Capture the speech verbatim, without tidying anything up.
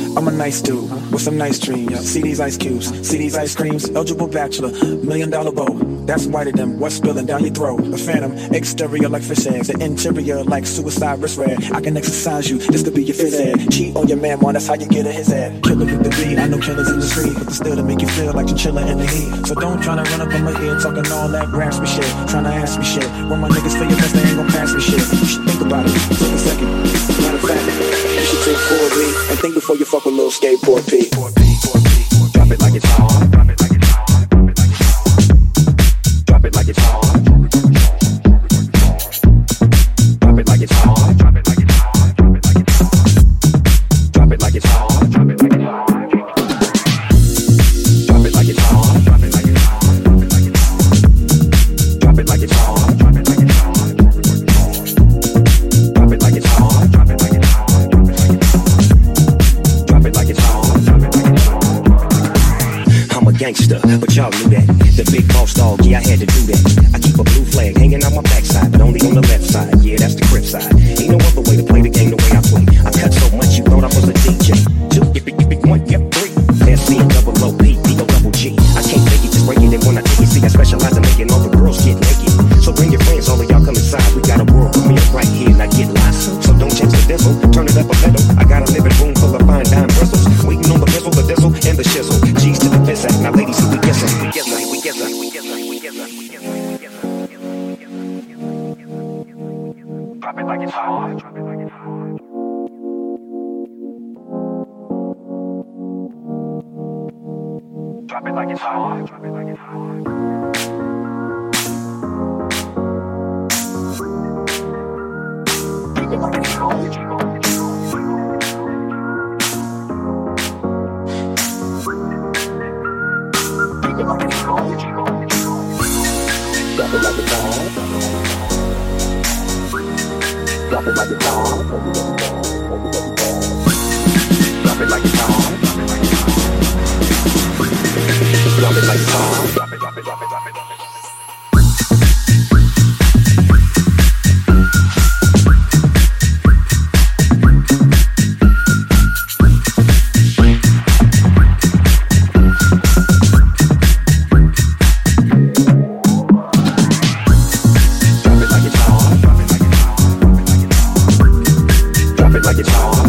I'm a nice dude with some nice dreams. See these ice cubes, see these ice creams. Eligible bachelor, million dollar bow. That's whiter than what's spilling down your throat. A phantom, exterior like fish eggs, the interior like suicide wrist red. I can exercise you, this could be your phys ed. Cheat on your man, man, that's how you get in his head. Killer with the beat, I know killers in the street, but still to make you feel like you're chilling in the heat. So don't try to run up on my ear talking all that raspy shit, trying to ask me shit. When my niggas feel your best, they ain't gon' pass me shit. You should think about it, take a second. Matter of fact, you should take four of me and think before you fuck with little skateboard P. Drop it like it's hard. Drop it like it's hard. Drop it like it's hard. Drop it like it's hard. Drop it like it's hard. Drop it like it's hard. Drop it like it's hard. Drop it like it's hard. Drop it like it's hard. Drop it like it's hard. Drop it like it's hard. Drop it like it's hard. Drop it like it's hard. Drop it like it's hard. Drop it like it's hard. I'm a gangster, but y'all knew that. The big boss dog, yeah, I had to do that. I keep a blue flag hanging out my backside, but only on the left side. Yeah, that's the crib side. Ain't no other way to play the game the way I play. I cut so much you thought I was a D J. Two, yip it, yip it, one, yep, three. S C double O P, D O double G. I can't make it, just break it. And when I take it, see, I specialize in making all the girls get naked. So bring your friends, all of y'all come inside. We got a world premiere right here, and I get lost. So don't change the diesel, turn it up a pedal. I got a living room full of fine dime bristles. Waiting on the whistle, the diesel, and the shizzle. G's to the fizz act. Now ladies, who we guessing? We guessing, we guessing, we guessing, we guessing, we guessing, we guessing. Drop it like it's hot. Drop it like it's hot. Drop it like it's hot. Drop it like it's hot. Drop it like it's hot. Drop it like it's hot. Drop it like it's hot. Drop it like it's hot. Drop it like it's hot. Drop it like it's hot. Drop it, drop it, drop it, drop it, drop it. Drop it like it's hot.